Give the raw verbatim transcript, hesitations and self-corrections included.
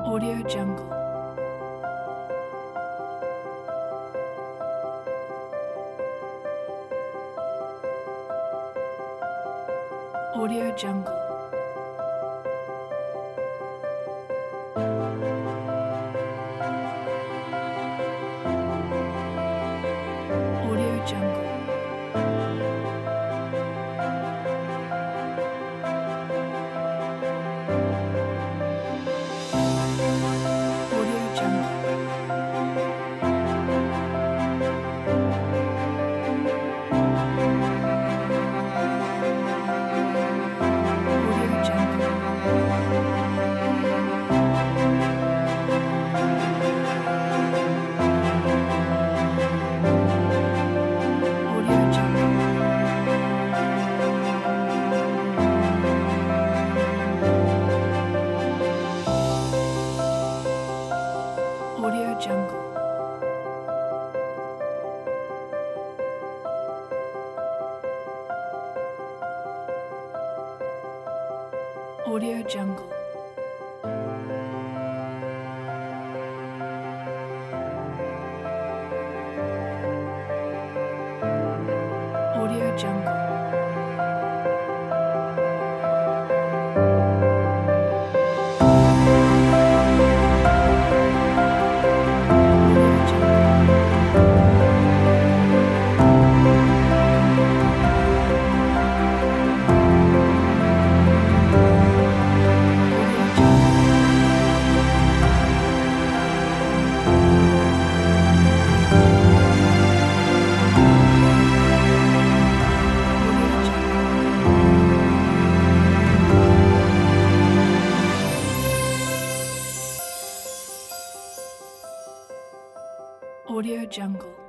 Audio Jungle. Audio Jungle. Audio Jungle. Audio Jungle. Audio Jungle. Audio Jungle. Audio Jungle. Audio Jungle. Audio Jungle. Audio Jungle. Audio Jungle. Audio Jungle. Audio Jungle.